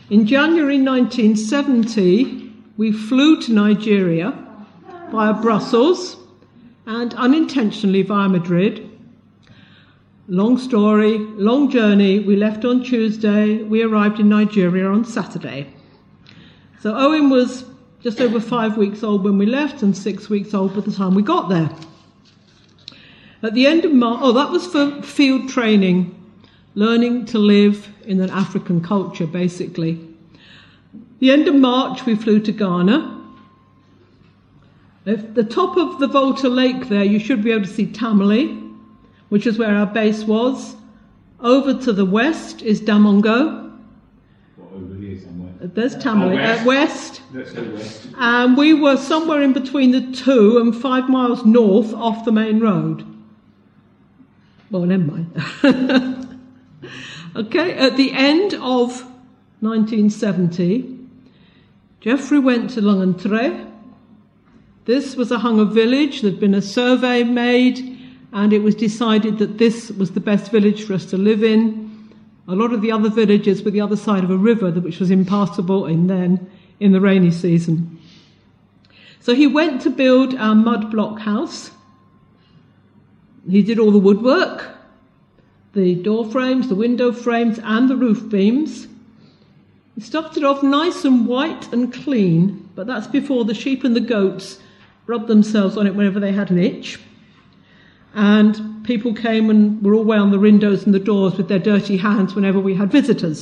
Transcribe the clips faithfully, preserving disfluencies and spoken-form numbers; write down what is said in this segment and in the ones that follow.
In January nineteen seventy, we flew to Nigeria via Brussels and unintentionally via Madrid. Long story, long journey. We left on Tuesday. We arrived in Nigeria on Saturday. So Owen was just over five weeks old when we left and six weeks old by the time we got there. At the end of March, oh, that was for field training, learning to live in an African culture, basically. The end of March, we flew to Ghana. At the top of the Volta Lake there, you should be able to see Tamale, which is where our base was. Over to the west is Damongo. What, over here somewhere? There's Tamale. Oh, west. Uh, west. Let's go west. And we were somewhere in between the two and five miles north off the main road. Well, never mind. Okay, at the end of nineteen seventy, Geoffrey went to Langentre. This was a Hunger village. There'd been a survey made, and it was decided that this was the best village for us to live in. A lot of the other villages were the other side of a river, which was impassable in then in the rainy season. So he went to build our mud block house. He did all the woodwork, the door frames, the window frames, and the roof beams. He started off nice and white and clean, but that's before the sheep and the goats rubbed themselves on it whenever they had an itch. And people came and were all around the windows and the doors with their dirty hands whenever we had visitors.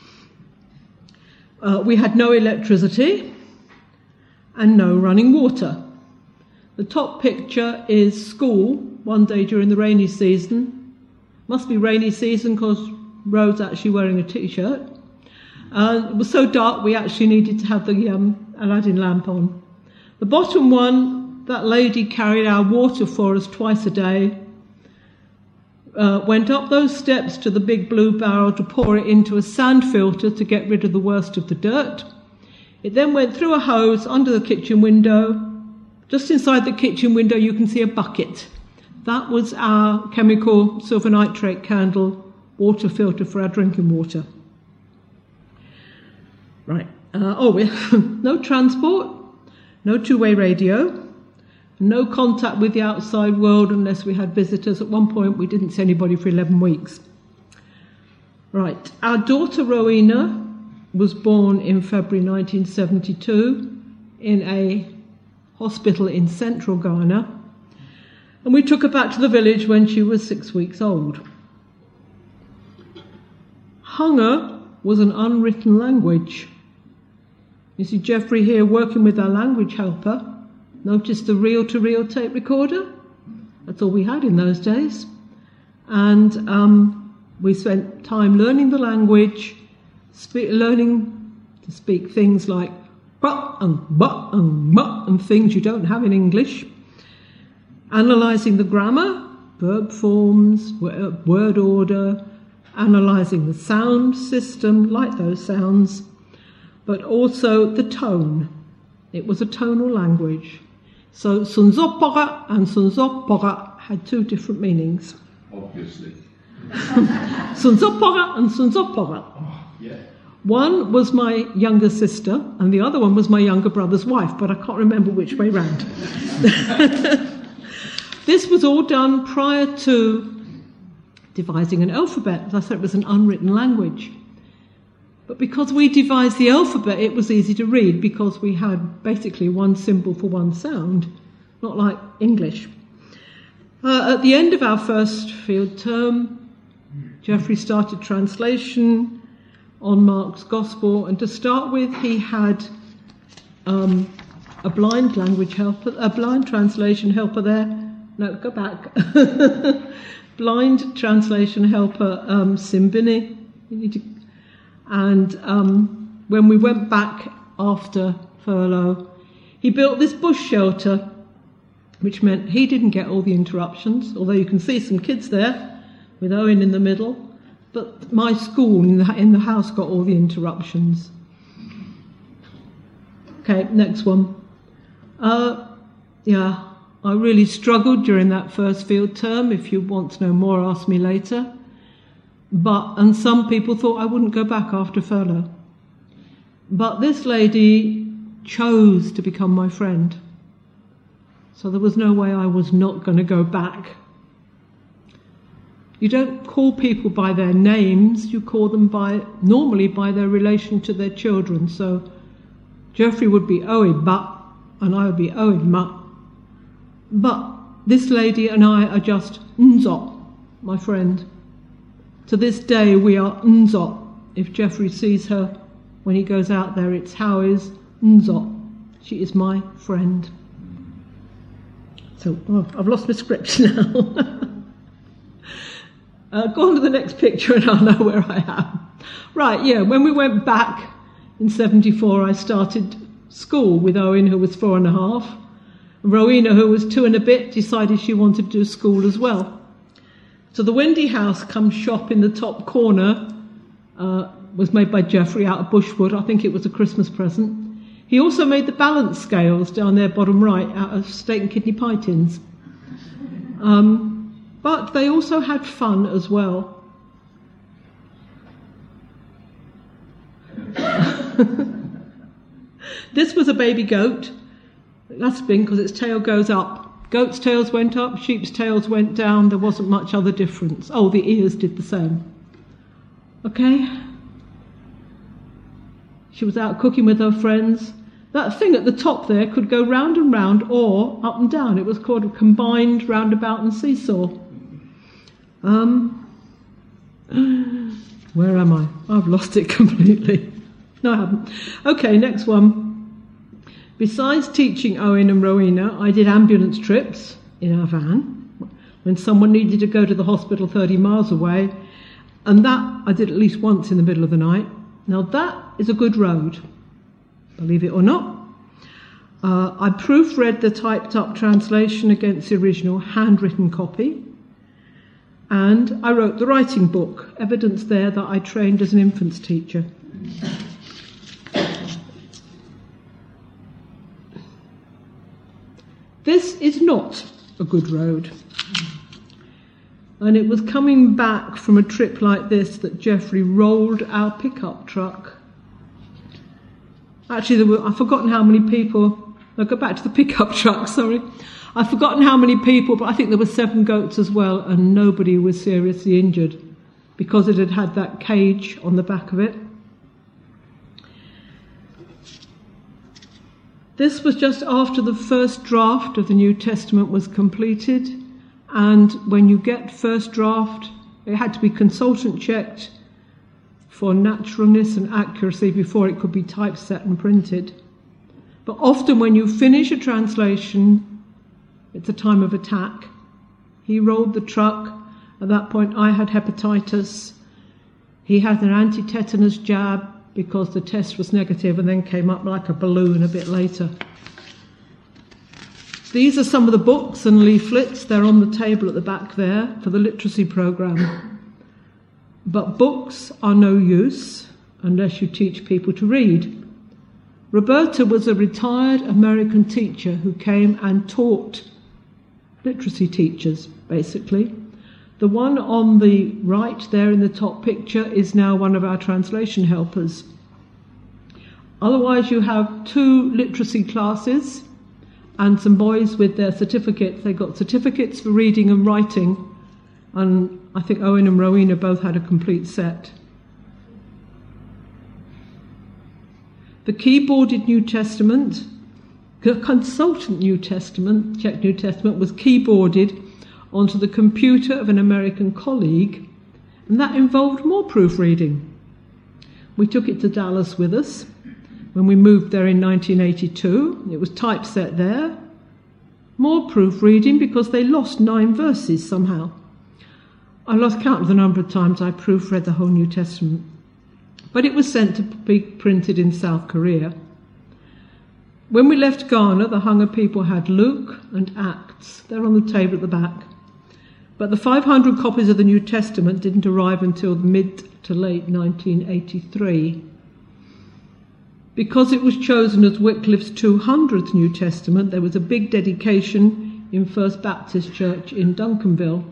Uh, we had no electricity and no running water. The top picture is school one day during the rainy season. Must be rainy season because Rhode's actually wearing a t-shirt. Uh, it was so dark we actually needed to have the um, Aladdin lamp on. The bottom one, that lady carried our water for us twice a day, uh, went up those steps to the big blue barrel to pour it into a sand filter to get rid of the worst of the dirt. It then went through a hose under the kitchen window. Just inside the kitchen window you can see a bucket. That was our chemical silver nitrate candle water filter for our drinking water. Right. Uh, oh, we no transport, no two-way radio, no contact with the outside world unless we had visitors. At one point we didn't see anybody for eleven weeks. Right. Our daughter Rowena was born in February nineteen seventy-two in a hospital in central Ghana. And we took her back to the village when she was six weeks old. Hunger was an unwritten language. You see Geoffrey here working with our language helper. Notice the reel-to-reel tape recorder? That's all we had in those days. And um, we spent time learning the language, spe- learning to speak things like but and but and but and things you don't have in English. Analysing the grammar, verb forms, word order, analysing the sound system, like those sounds, but also the tone. It was a tonal language. So Sunzopora and Sunzopora had two different meanings. Obviously. Sunzopora and Sunzopora. Oh, yeah. One was my younger sister and the other one was my younger brother's wife, but I can't remember which way round. This was all done prior to devising an alphabet. As I said, it was an unwritten language. But because we devised the alphabet, it was easy to read because we had basically one symbol for one sound, not like English. Uh, at the end of our first field term, Geoffrey started translation on Mark's Gospel, and to start with, he had um, a blind language helper, a blind translation helper there. No, go back. Blind translation helper, um, Simbini. You need to, and um, when we went back after furlough, he built this bush shelter, which meant he didn't get all the interruptions, although you can see some kids there with Owen in the middle. But my school in the, in the house got all the interruptions. Okay, next one. Uh, yeah. I really struggled during that first field term. If you want to know more, ask me later. But, and some people thought I wouldn't go back after furlough. But this lady chose to become my friend. So there was no way I was not going to go back. You don't call people by their names, you call them by, normally by their relation to their children. So Geoffrey would be Owen But, and I would be Owen Ma. But this lady and I are just Nzot, my friend. To this day we are Nzot. If Geoffrey sees her when he goes out there, it's how is Nzot. She is my friend. So, oh, I've lost my script now. uh, go on to the next picture and I'll know where I am. Right, yeah, when we went back in seventy-four, I started school with Owen, who was four and a half. And Rowena, who was two and a bit, decided she wanted to do school as well. So the Wendy House come shop in the top corner uh, was made by Geoffrey out of Bushwood. I think it was a Christmas present. He also made the balance scales down there bottom right out of steak and kidney pie tins. Um, but they also had fun as well. This was a baby goat. That's been because its tail goes up. Goats' tails went up, sheep's tails went down. There wasn't much other difference. Oh, the ears did the same. Okay. She was out cooking with her friends. That thing at the top there could go round and round or up and down. It was called a combined roundabout and seesaw. Um, where am I? I've lost it completely. No, I haven't. Okay, next one. Besides teaching Owen and Rowena, I did ambulance trips in our van when someone needed to go to the hospital thirty miles away, and that I did at least once in the middle of the night. Now that is a good road. Believe it or not. Uh, I proofread the typed up translation against the original handwritten copy, and I wrote the writing book, evidence there that I trained as an infants teacher. This is not a good road. And it was coming back from a trip like this that Geoffrey rolled our pickup truck. Actually, there were, I've forgotten how many people. I'll go back to the pickup truck, sorry. I've forgotten how many people, but I think there were seven goats as well, and nobody was seriously injured because it had had that cage on the back of it. This was just after the first draft of the New Testament was completed, and when you get first draft, it had to be consultant checked for naturalness and accuracy before it could be typeset and printed. But often when you finish a translation, it's a time of attack. He rolled the truck. At that point, I had hepatitis. He had an anti-tetanus jab because the test was negative and then came up like a balloon a bit later. These are some of the books and leaflets. They're on the table at the back there for the literacy programme. But books are no use unless you teach people to read. Roberta was a retired American teacher who came and taught literacy teachers, basically. The one on the right there in the top picture is now one of our translation helpers. Otherwise, you have two literacy classes and some boys with their certificates. They got certificates for reading and writing, and I think Owen and Rowena both had a complete set. The keyboarded New Testament, the consultant New Testament, Czech New Testament, was keyboarded onto the computer of an American colleague, and that involved more proofreading. We took it to Dallas with us when we moved there in nineteen eighty-two. It was typeset there. More proofreading because they lost nine verses somehow. I lost count of the number of times I proofread the whole New Testament. But it was sent to be printed in South Korea. When we left Ghana, the Hunger people had Luke and Acts. They're on the table at the back. But the five hundred copies of the New Testament didn't arrive until mid to late nineteen eighty-three. Because it was chosen as Wycliffe's two hundredth New Testament, there was a big dedication in First Baptist Church in Duncanville.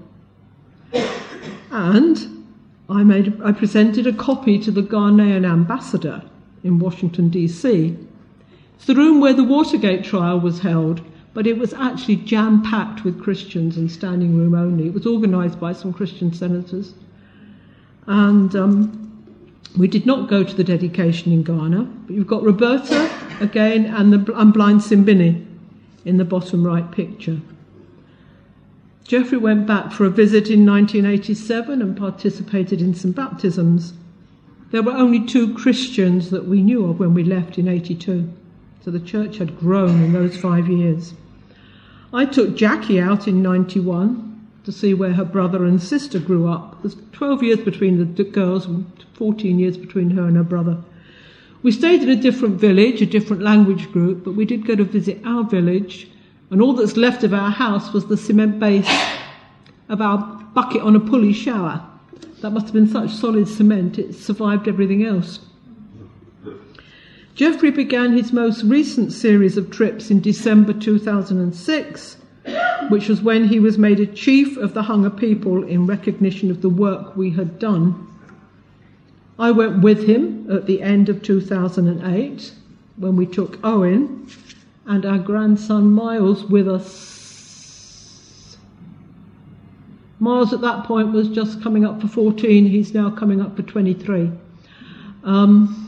And I made, I presented a copy to the Ghanaian ambassador in Washington, D C. It's the room where the Watergate trial was held, but it was actually jam-packed with Christians and standing room only. It was organised by some Christian senators. And um, we did not go to the dedication in Ghana, but you've got Roberta again and the and blind Simbini in the bottom right picture. Geoffrey went back for a visit in nineteen eighty-seven and participated in some baptisms. There were only two Christians that we knew of when we left in eighty-two, so the church had grown in those five years. I took Jackie out in ninety-one to see where her brother and sister grew up. There's twelve years between the girls and fourteen years between her and her brother. We stayed in a different village, a different language group, but we did go to visit our village, and all that's left of our house was the cement base of our bucket on a pulley shower. That must have been such solid cement, it survived everything else. Geoffrey began his most recent series of trips in December two thousand six, which was when he was made a chief of the Hunga people in recognition of the work we had done. I went with him at the end of two thousand eight, when we took Owen and our grandson Miles with us. Miles at that point was just coming up for fourteen, he's now coming up for twenty-three. Um,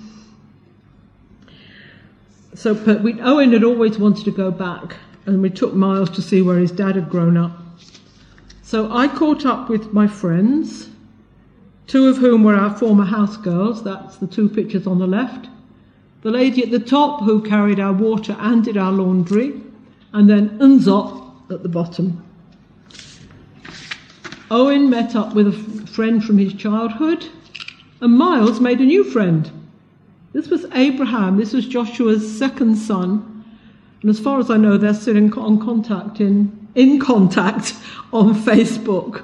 so but we, Owen had always wanted to go back, and we took Miles to see where his dad had grown up. So I caught up with my friends, two of whom were our former house girls. That's the two pictures on the left. The lady at the top who carried our water and did our laundry, and then Unzot at the bottom. Owen met up with a f- friend from his childhood, and Miles made a new friend. This was Abraham. This was Joshua's second son, and as far as I know, they're still in, on contact in in contact on Facebook.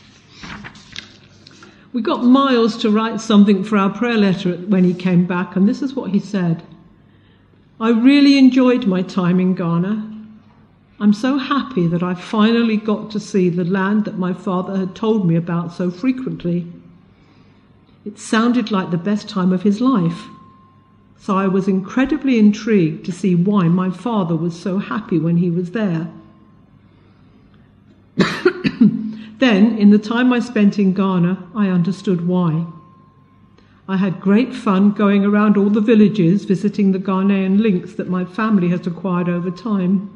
We got Miles to write something for our prayer letter when he came back, and this is what he said. I really enjoyed my time in Ghana. I'm so happy that I finally got to see the land that my father had told me about so frequently. It sounded like the best time of his life, so I was incredibly intrigued to see why my father was so happy when he was there. Then, in the time I spent in Ghana, I understood why. I had great fun going around all the villages, visiting the Ghanaian links that my family has acquired over time.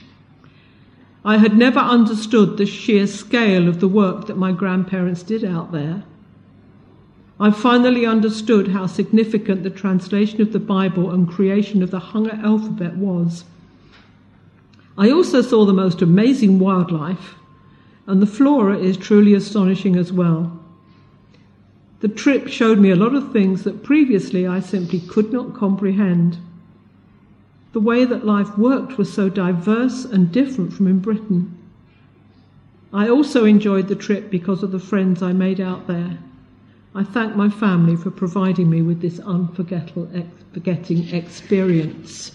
I had never understood the sheer scale of the work that my grandparents did out there. I finally understood how significant the translation of the Bible and creation of the Hunga alphabet was. I also saw the most amazing wildlife, and the flora is truly astonishing as well. The trip showed me a lot of things that previously I simply could not comprehend. The way that life worked was so diverse and different from in Britain. I also enjoyed the trip because of the friends I made out there. I thank my family for providing me with this unforgettable, forgetting experience.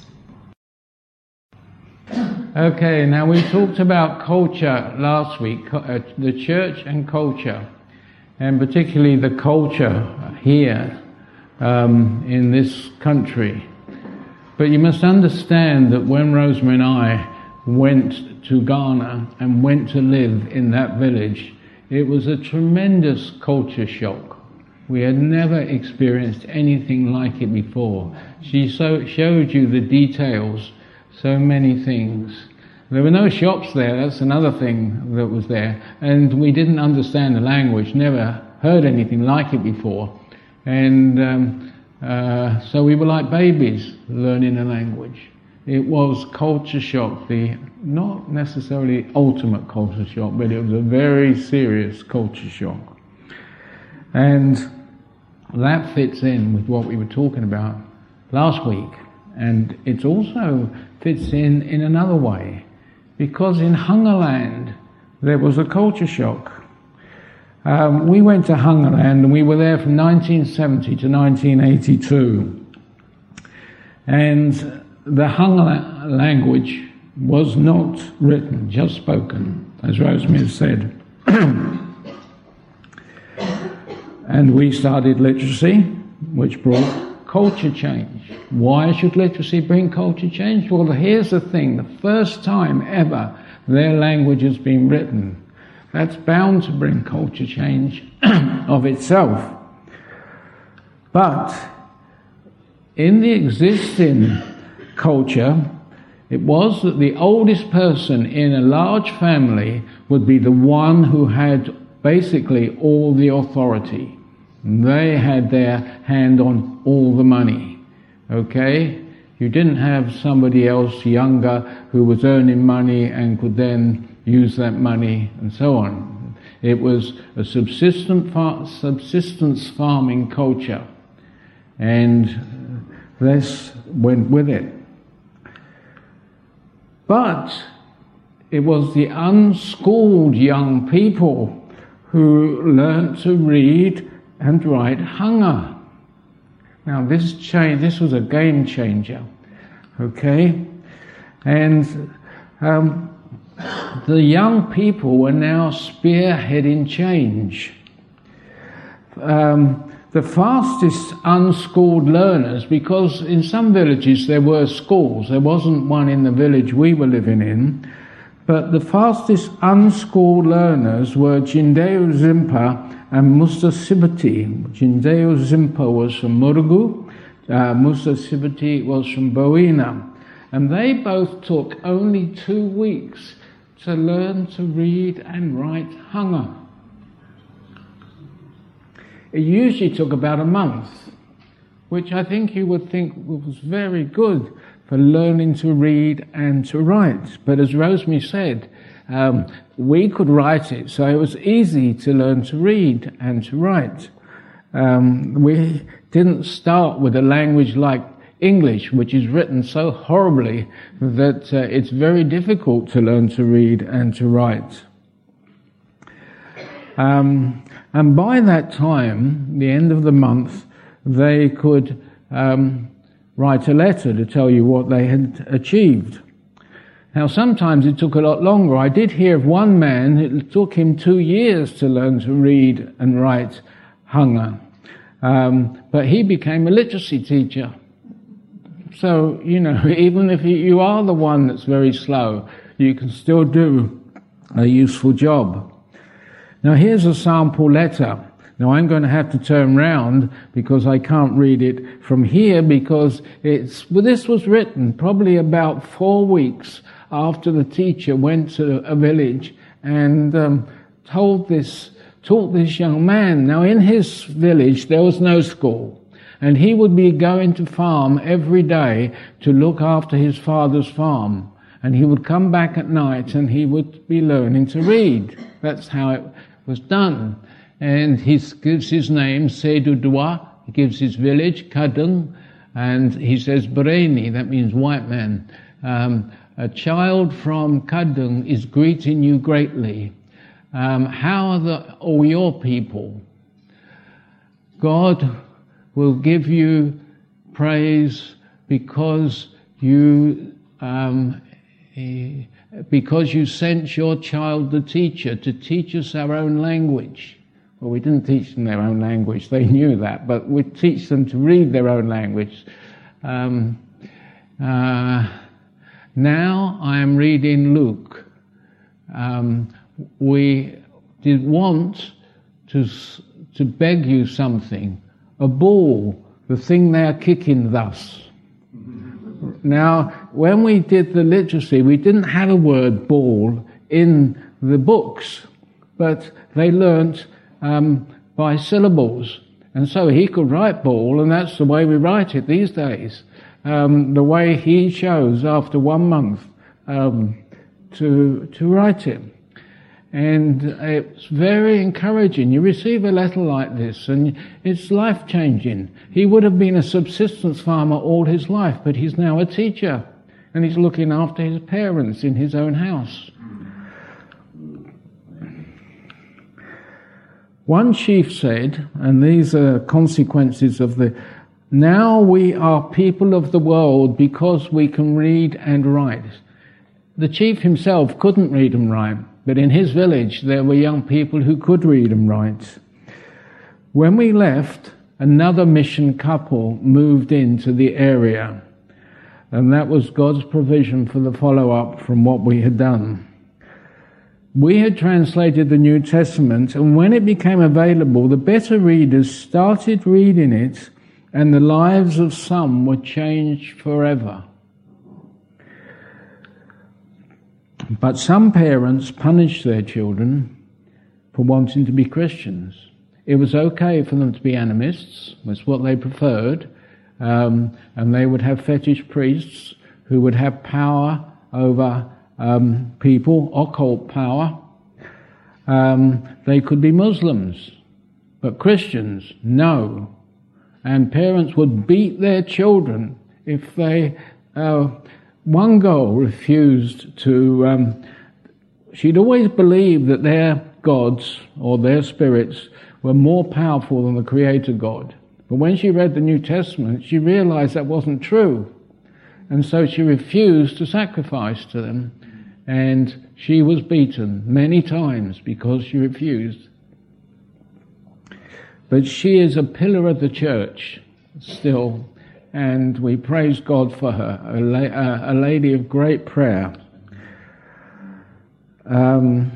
Okay, now we talked about culture last week, uh, the church and culture, and particularly the culture here um, in this country. But you must understand that when Rosemary and I went to Ghana and went to live in that village, it was a tremendous culture shock. We had never experienced anything like it before. She so showed you the details, so many things. There were no shops there, that's another thing that was there. And we didn't understand the language, never heard anything like it before. And um, uh, so we were like babies learning a language. It was culture shock, the not necessarily ultimate culture shock, but it was a very serious culture shock. And that fits in with what we were talking about last week. And it also fits in in another way, because in Hungerland there was a culture shock. Um, we went to Hungerland and we were there from nineteen seventy to nineteen eighty-two. And the Hunga language was not written, just spoken, as Rosemary said. And we started literacy, which brought culture change. Why should literacy bring culture change? Well, here's the thing. The first time ever their language has been written, that's bound to bring culture change of itself. But in the existing culture, it was that the oldest person in a large family would be the one who had basically all the authority. They had their hand on all the money. Okay? You didn't have somebody else younger who was earning money and could then use that money and so on. It was a subsistent far- subsistence farming culture, and this went with it. But it was the unschooled young people who learnt to read and write Hanga. Now this change, this was a game changer, okay? And um, the young people were now spearheading change. Um, the fastest unschooled learners, because in some villages there were schools, there wasn't one in the village we were living in, but the fastest unschooled learners were Jindeo Zimpa and Musa Sibati. Jindeo Zimpa was from Murugu, uh, Musa Sibati was from Boina. And they both took only two weeks to learn to read and write Hanga. It usually took about a month, which I think you would think was very good for learning to read and to write. But as Rosemary said, um, we could write it, so it was easy to learn to read and to write. Um, we didn't start with a language like English, which is written so horribly that uh, it's very difficult to learn to read and to write. Um, and by that time, the end of the month, they could um, write a letter to tell you what they had achieved. Now, sometimes it took a lot longer. I did hear of one man, it took him two years to learn to read and write Hanga. Um, but he became a literacy teacher. So, you know, even if you are the one that's very slow, you can still do a useful job. Now, here's a sample letter. Now, I'm going to have to turn round because I can't read it from here because it's, well, this was written probably about four weeks after the teacher went to a village and um, told this, taught this young man. Now, in his village, there was no school. And he would be going to farm every day to look after his father's farm. And he would come back at night and he would be learning to read. That's how it was done. And he gives his name, Sedu Dua. He gives his village, Kadung. And he says, Bereni, that means white man. Um, a child from Kadung is greeting you greatly. Um, how are the, all your people? God will give you praise because you um, because you sent your child the teacher to teach us our own language. Well, we didn't teach them their own language, they knew that, but we teach them to read their own language. Um, uh, now I am reading Luke. Um, we did want to to beg you something. A ball, the thing they are kicking thus. Now, when we did the literacy, we didn't have a word ball in the books, but they learnt um, by syllables. And so he could write ball, and that's the way we write it these days. Um, the way he chose after one month um, to to write it. And it's very encouraging. You receive a letter like this and it's life-changing. He would have been a subsistence farmer all his life, but he's now a teacher and he's looking after his parents in his own house. One chief said, and these are consequences of the, now we are people of the world because we can read and write. The chief himself couldn't read and write. But in his village, there were young people who could read and write. When we left, another mission couple moved into the area. And that was God's provision for the follow-up from what we had done. We had translated the New Testament, and when it became available, the better readers started reading it, and the lives of some were changed forever. But some parents punished their children for wanting to be Christians. It was okay for them to be animists, that's what they preferred, um, and they would have fetish priests who would have power over um, people, occult power. Um, they could be Muslims, but Christians, no. And parents would beat their children if they... Uh, one girl refused to... Um, she'd always believed that their gods, or their spirits, were more powerful than the Creator God. But when she read the New Testament, she realized that wasn't true. And so she refused to sacrifice to them. And she was beaten many times because she refused. But she is a pillar of the church still, and we praise God for her, a, la- a lady of great prayer. Um,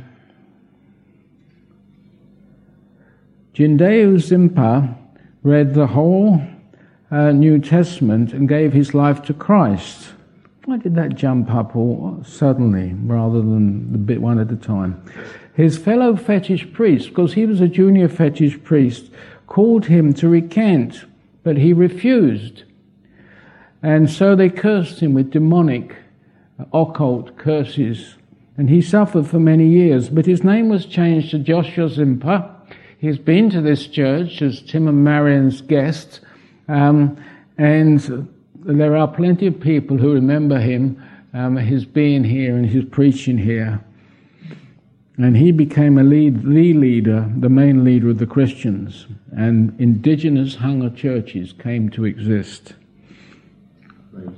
Jindeu Zimpa read the whole uh, New Testament and gave his life to Christ. Why did that jump up all suddenly rather than the bit one at a time? His fellow fetish priest, because he was a junior fetish priest, called him to recant, but he refused. And so they cursed him with demonic, occult curses. And he suffered for many years, but his name was changed to Joshua Zimpa. He's been to this church as Tim and Marion's guest, um, and there are plenty of people who remember him, um, his being here and his preaching here. And he became a lead, the leader, the main leader of the Christians, and indigenous Hanga churches came to exist. Oh,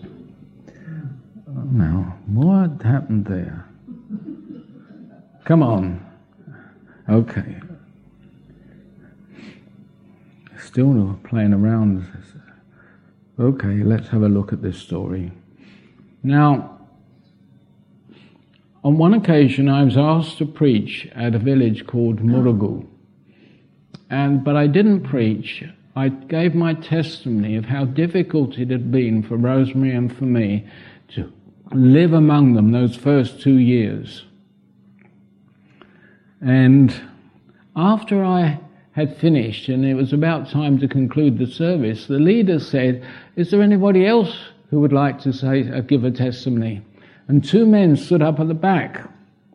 now, what happened there? Come on. Okay. Still playing around. Okay, let's have a look at this story. Now, on one occasion I was asked to preach at a village called Murugu. And, but I didn't preach. I gave my testimony of how difficult it had been for Rosemary and for me to live among them those first two years. And after I had finished and it was about time to conclude the service, the leader said, "Is there anybody else who would like to say, uh, give a testimony?" And two men stood up at the back.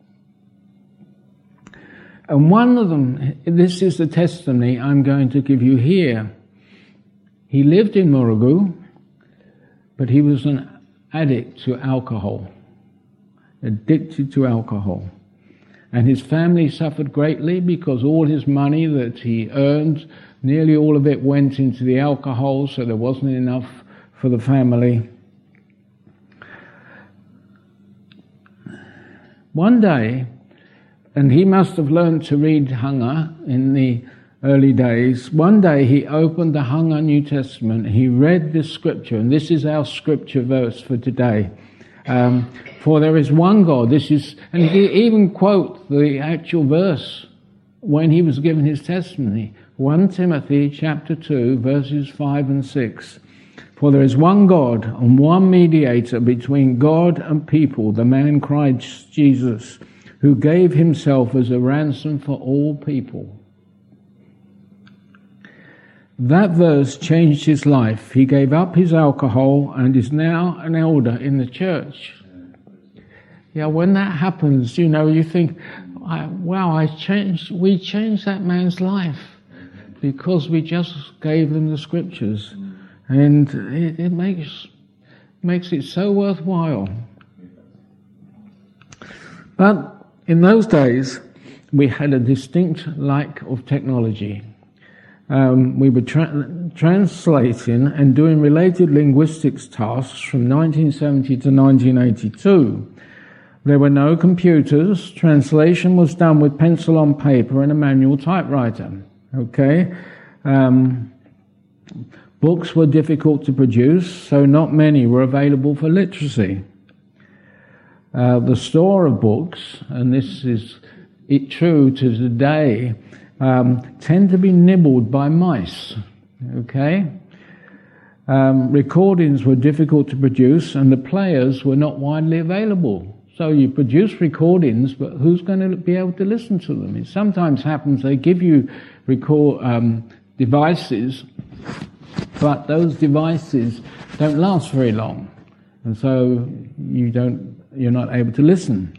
And one of them, this is the testimony I'm going to give you here. He lived in Murugu, but he was an addict to alcohol, addicted to alcohol. And his family suffered greatly because all his money that he earned, nearly all of it went into the alcohol, so there wasn't enough for the family. One day, and he must have learned to read Hanga in the early days, one day he opened the Hanga New Testament, he read this scripture, and this is our scripture verse for today. Um, for there is one God, this is, and he even quote the actual verse when he was given his testimony. First Timothy chapter two, verses five and six. For there is one God and one mediator between God and people, the man Christ Jesus, who gave himself as a ransom for all people. That verse changed his life. He gave up his alcohol and is now an elder in the church. Yeah, when that happens, you know, you think, wow, I changed, we changed that man's life because we just gave them the scriptures. And it, it makes makes it so worthwhile. But in those days, we had a distinct lack of technology. Um, we were tra- translating and doing related linguistics tasks from nineteen seventy to nineteen eighty-two. There were no computers. Translation was done with pencil on paper and a manual typewriter. Okay? Um, Books were difficult to produce, so not many were available for literacy. Uh, the store of books, and this is it true to today, um, tend to be nibbled by mice. Okay? Um, recordings were difficult to produce, and the players were not widely available. So you produce recordings, but who's going to be able to listen to them? It sometimes happens they give you record um, devices, but those devices don't last very long, and so you don't, you're not able to listen.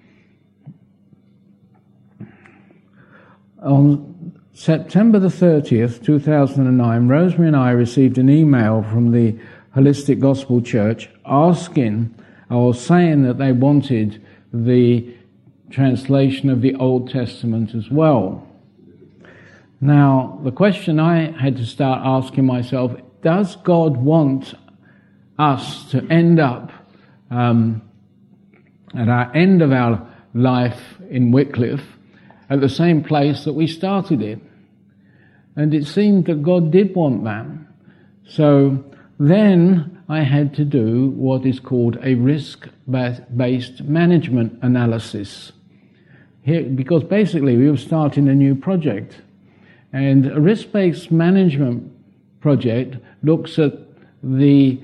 On September the thirtieth, two thousand nine, Rosemary and I received an email from the Holistic Gospel Church asking, or saying that they wanted the translation of the Old Testament as well. Now, the question I had to start asking myself, does God want us to end up um, at our end of our life in Wycliffe at the same place that we started it? And it seemed that God did want that. So then I had to do what is called a risk-based management analysis. Here, because basically we were starting a new project. And a risk-based management project looks at the,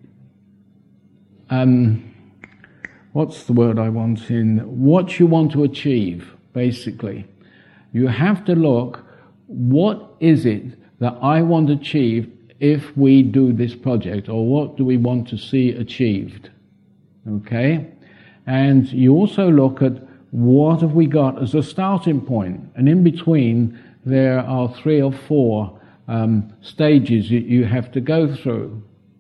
um, what's the word I want in, what you want to achieve, basically. You have to look, what is it that I want to achieve if we do this project, or what do we want to see achieved? Okay? And you also look at what have we got as a starting point, and in between there are three or four um, stages that you have to go through.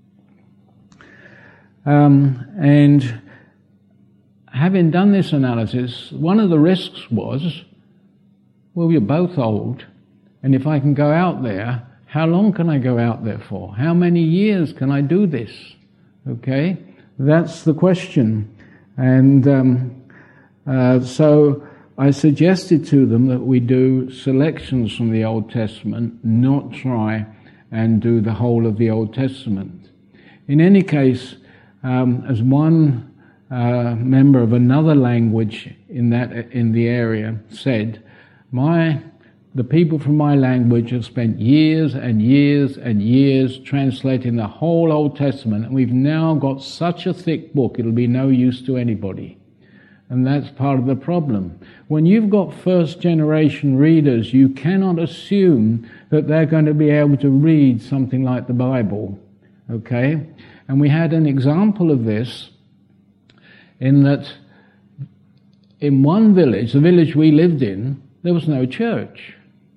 Um, and having done this analysis, one of the risks was, well, you're both old, and if I can go out there, how long can I go out there for? How many years can I do this? Okay, that's the question. And um, uh, so I suggested to them that we do selections from the Old Testament, not try and do the whole of the Old Testament. In any case, um, as one uh, member of another language in that in the area said, my the people from my language have spent years and years and years translating the whole Old Testament, and we've now got such a thick book it'll be no use to anybody. And that's part of the problem. When you've got first-generation readers, you cannot assume that they're going to be able to read something like the Bible. Okay? And we had an example of this in that in one village, the village we lived in, there was no church.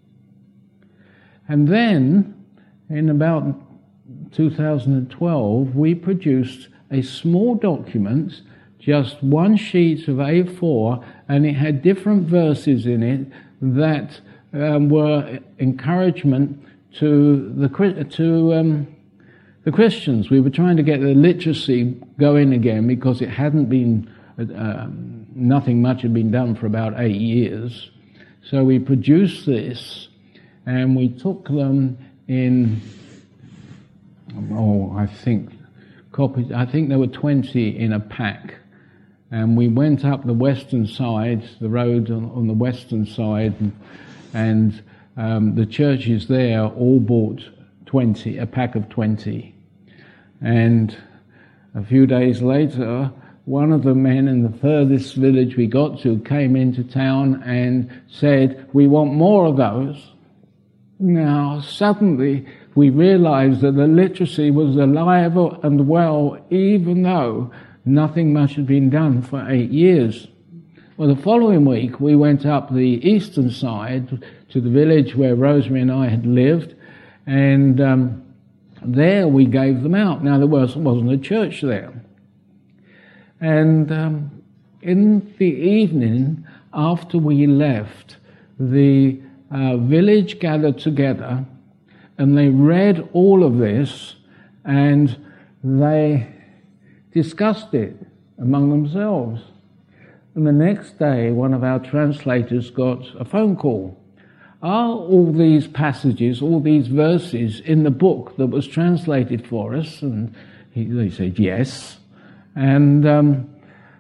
And then, in about two thousand twelve, we produced a small document, just one sheet of A four, and it had different verses in it that um, were encouragement to the to um, the Christians. We were trying to get the literacy going again because it hadn't been, uh, nothing much had been done for about eight years. So we produced this, and we took them in, oh, I think, copies, I think there were twenty in a pack. And we went up the western side, the road on, on the western side, and, and um, the churches there all bought twenty, a pack of twenty. And a few days later, one of the men in the furthest village we got to came into town and said, we want more of those. Now, suddenly, we realized that the literacy was alive and well, even though nothing much had been done for eight years. Well, the following week, we went up the eastern side to the village where Rosemary and I had lived, and um, there we gave them out. Now, there was, wasn't a church there. And um, in the evening, after we left, the uh, village gathered together, and they read all of this, and they discussed it among themselves. And the next day, one of our translators got a phone call are all these passages, all these verses in the book that was translated for us? And he, they said, yes. And um,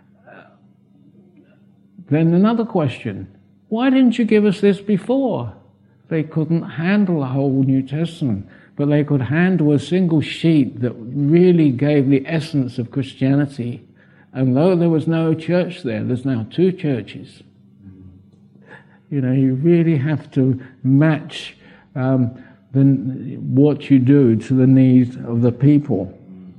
then another question, why didn't you give us this before? They couldn't handle the whole New Testament, but they could handle a single sheet that really gave the essence of Christianity. And though there was no church there, there's now two churches. You know, you really have to match um, the, what you do to the needs of the people.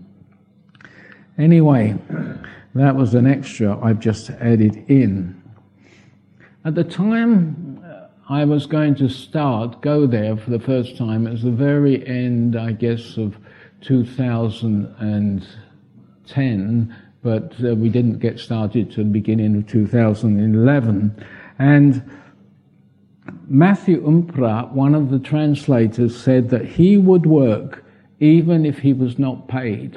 Anyway, that was an extra I've just added in. At the time I was going to start, go there for the first time, it was the very end, I guess, of two thousand ten, but uh, we didn't get started till the beginning of two thousand eleven. And Matthew Umpra, one of the translators, said that he would work even if he was not paid.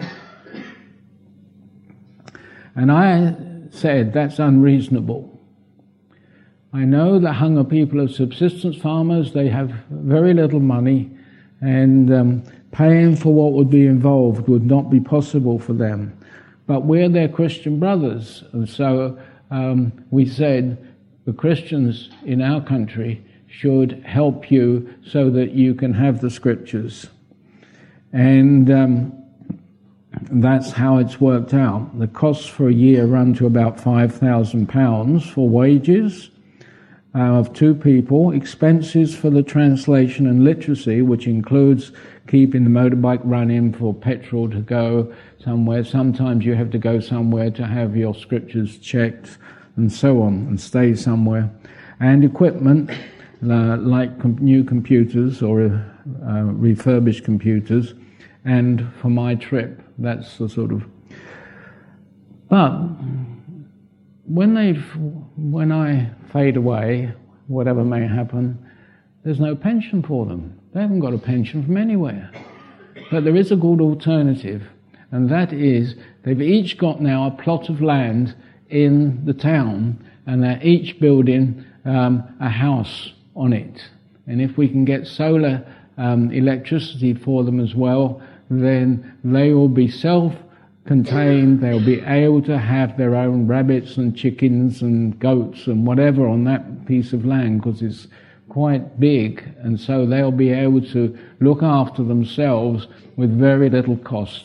And I said, that's unreasonable. I know the Hunger people are subsistence farmers, they have very little money, and um, paying for what would be involved would not be possible for them. But we're their Christian brothers, and so um, we said the Christians in our country should help you so that you can have the scriptures. And um, that's how it's worked out. The costs for a year run to about five thousand pounds for wages uh, of two people, expenses for the translation and literacy, which includes keeping the motorbike running for petrol to go somewhere. Sometimes you have to go somewhere to have your scriptures checked and so on, and stay somewhere. And equipment, uh, like com- new computers or uh, refurbished computers, and for my trip, that's the sort of... But when they've, when I fade away, whatever may happen, there's no pension for them. They haven't got a pension from anywhere. But there is a good alternative, and that is they've each got now a plot of land in the town, and they're each building um, a house on it. And if we can get solar um, electricity for them as well, then they will be self-contained, they'll be able to have their own rabbits and chickens and goats and whatever on that piece of land, because it's quite big, and so they'll be able to look after themselves with very little cost.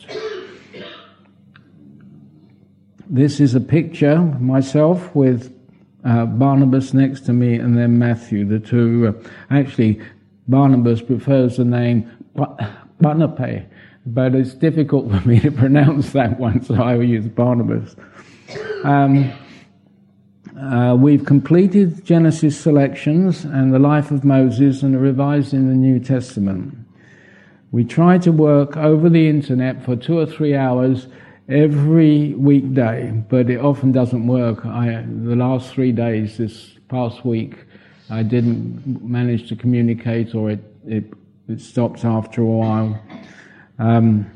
This is a picture of myself with uh, Barnabas next to me and then Matthew, the two. Uh, actually, Barnabas prefers the name Barnabas, but it's difficult for me to pronounce that one, so I will use Barnabas. Um, uh, we've completed Genesis selections and the life of Moses and are revising the New Testament. We try to work over the internet for two or three hours every weekday, but it often doesn't work. I, the last three days, this past week, I didn't manage to communicate, or it, it, it stopped after a while. Um,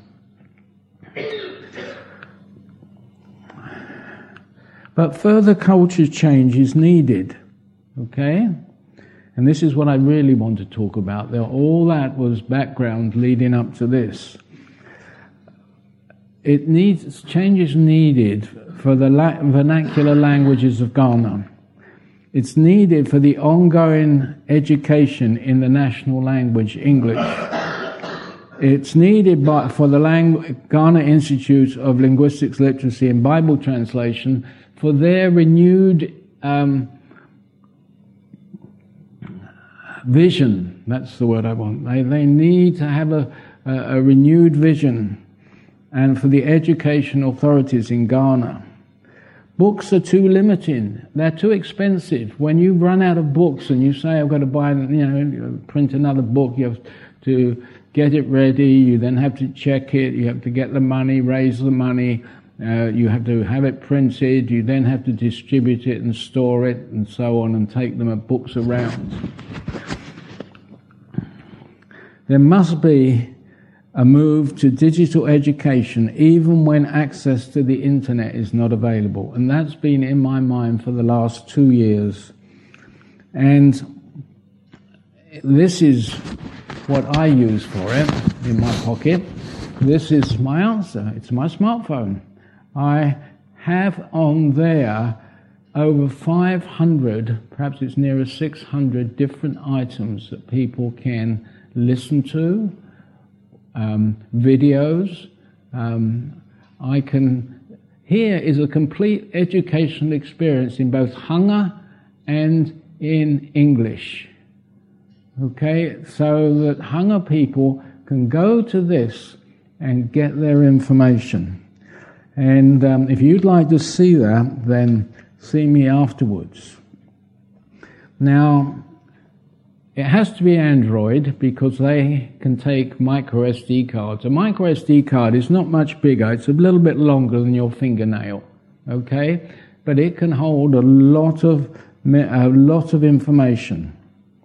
but further culture change is needed, okay? And this is what I really want to talk about. There, all that was background leading up to this. It needs, change is needed for the la- vernacular languages of Ghana. It's needed for the ongoing education in the national language, English. It's needed by, for the Lang- Ghana Institute of Linguistics, Literacy and Bible Translation for their renewed um, vision. That's the word I want. They, they need to have a, a, a renewed vision. And for the education authorities in Ghana. Books are too limiting. They're too expensive. When you run out of books and you say, I've got to buy, you know, print another book, you have to get it ready, you then have to check it, you have to get the money, raise the money, uh, you have to have it printed, you then have to distribute it and store it and so on and take them at books around. There must be a move to digital education even when access to the internet is not available. And that's been in my mind for the last two years. And this is what I use for it in my pocket. This is my answer. It's my smartphone. I have on there over five hundred, perhaps it's nearer six hundred different items that people can listen to, um, videos. Um, I can, here is a complete educational experience in both Hanga and in English. Okay, so that Hanga people can go to this and get their information. And um, if you'd like to see that, then see me afterwards. Now, it has to be Android because they can take micro S D cards. A micro S D card is not much bigger. It's a little bit longer than your fingernail, okay? But it can hold a lot of a lot of information.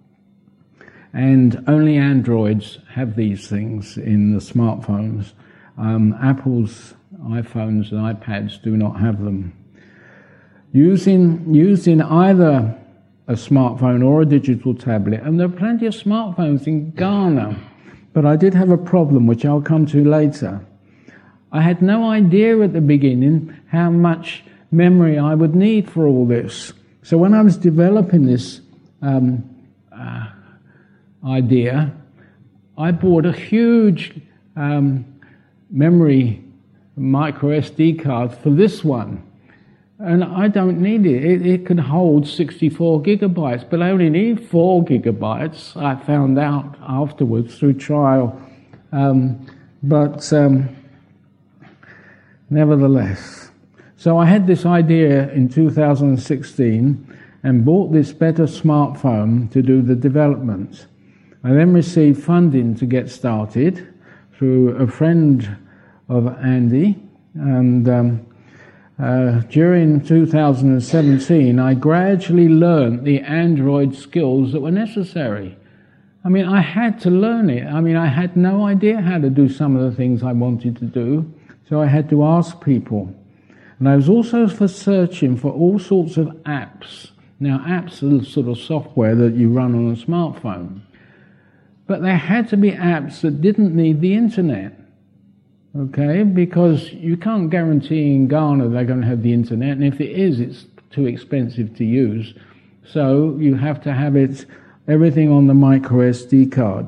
And only Androids have these things in the smartphones. Um, Apple's iPhones and iPads do not have them. Using, used in either a smartphone or a digital tablet, and there are plenty of smartphones in Ghana, but I did have a problem which I'll come to later. I had no idea at the beginning how much memory I would need for all this. So when I was developing this um, uh, idea, I bought a huge um, memory micro S D card for this one. And I don't need it. it. It can hold sixty-four gigabytes, but I only need four gigabytes. I found out afterwards through trial. Um, but um, nevertheless. So I had this idea in two thousand sixteen and bought this better smartphone to do the development. I then received funding to get started through a friend of Andy, and um, Uh, during two thousand seventeen, I gradually learned the Android skills that were necessary. I mean, I had to learn it. I mean, I had no idea how to do some of the things I wanted to do, so I had to ask people. And I was also for searching for all sorts of apps. Now, apps are the sort of software that you run on a smartphone. But there had to be apps that didn't need the internet. Okay, because you can't guarantee in Ghana they're going to have the internet, and if it is, it's too expensive to use. So you have to have it, everything on the micro S D card.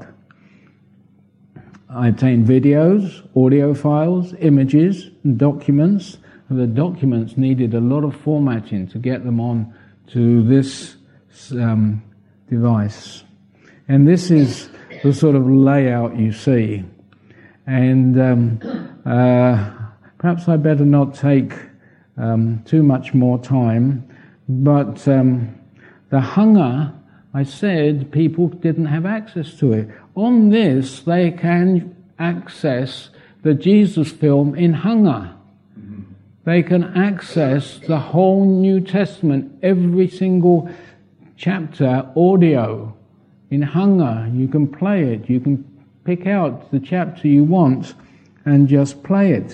I obtained videos, audio files, images, and documents. And the documents needed a lot of formatting to get them on to this um, device. And this is the sort of layout you see. And um, uh, perhaps I better not take um, too much more time, but um, the Hanga, I said people didn't have access to it. On this, they can access the Jesus film in Hanga. Mm-hmm. They can access the whole New Testament, every single chapter, audio in Hanga. You can play it, you can pick out the chapter you want and just play it.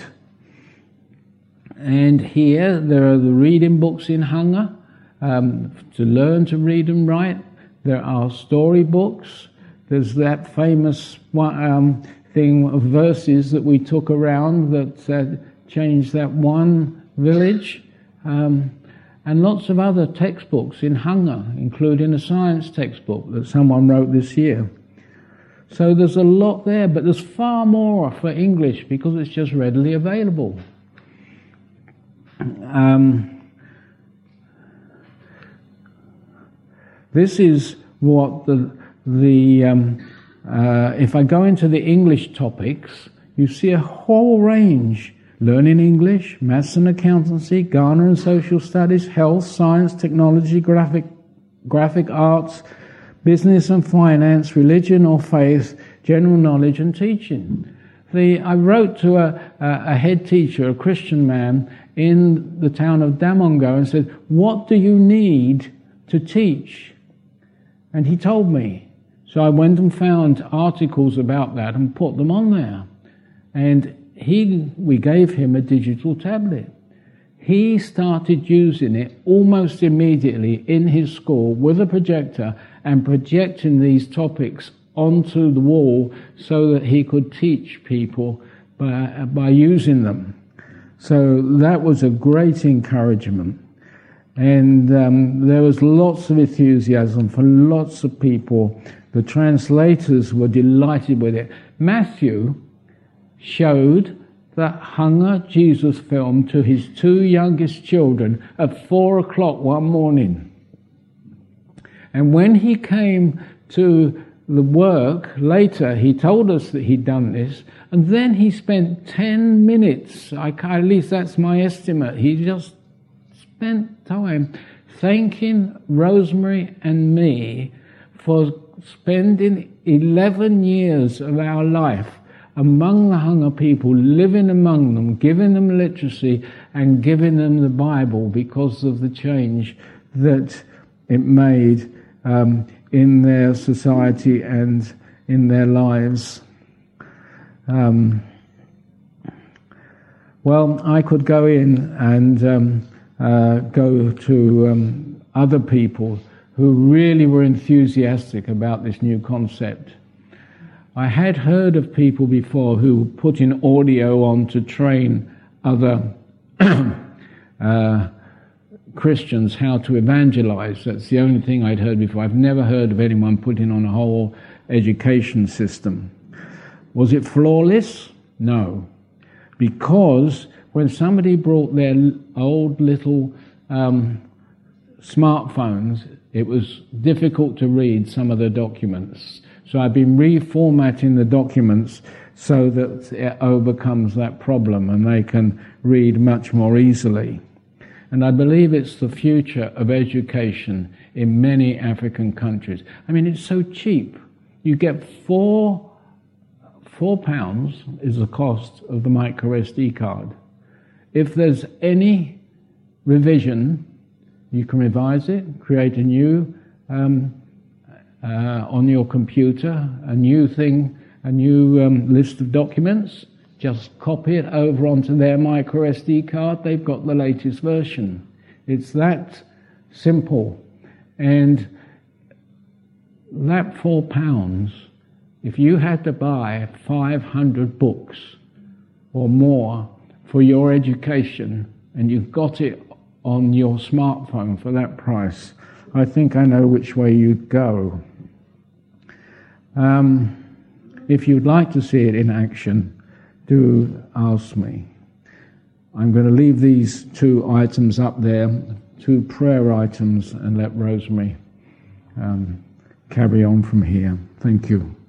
And here there are the reading books in Hanga um, to learn to read and write. There are storybooks. There's that famous um, thing of verses that we took around that uh, changed that one village. Um, and lots of other textbooks in Hanga, including a science textbook that someone wrote this year. So there's a lot there, but there's far more for English because it's just readily available. Um, this is what the, the um, uh, if I go into the English topics, you see a whole range. Learning English, maths and accountancy, Ghana and social studies, health, science, technology, graphic, graphic arts, business and finance, religion or faith, general knowledge and teaching. The, I wrote to a, a, a head teacher, a Christian man, in the town of Damongo and said, what do you need to teach? And he told me. So I went and found articles about that and put them on there. And he, we gave him a digital tablet. He started using it almost immediately in his school with a projector, and projecting these topics onto the wall so that he could teach people by, by using them. So that was a great encouragement. And um, there was lots of enthusiasm for lots of people. The translators were delighted with it. Matthew showed that Hunger Jesus film to his two youngest children at four o'clock one morning. And when he came to the work later, he told us that he'd done this, and then he spent ten minutes, I, at least that's my estimate, he just spent time thanking Rosemary and me for spending eleven years of our life among the Hunger people, living among them, giving them literacy and giving them the Bible because of the change that it made um, in their society and in their lives. Um, well, I could go in and um, uh, go to um, other people who really were enthusiastic about this new concept. I had heard of people before who put in audio on to train other uh, Christians how to evangelize. That's the only thing I'd heard before. I've never heard of anyone putting on a whole education system. Was it flawless? No. Because when somebody brought their old little um, smartphones, it was difficult to read some of the documents. So I've been reformatting the documents so that it overcomes that problem and they can read much more easily. And I believe it's the future of education in many African countries. I mean, it's so cheap. You get four, four pounds is the cost of the micro S D card. If there's any revision, you can revise it, create a new um, Uh, on your computer, a new thing, a new um, list of documents, just copy it over onto their micro S D card, they've got the latest version. It's that simple. And that four pounds, if you had to buy five hundred books or more for your education, and you've got it on your smartphone for that price, I think I know which way you'd go. Um, if you'd like to see it in action, do ask me. I'm going to leave these two items up there, two prayer items, and let Rosemary um, carry on from here. Thank you.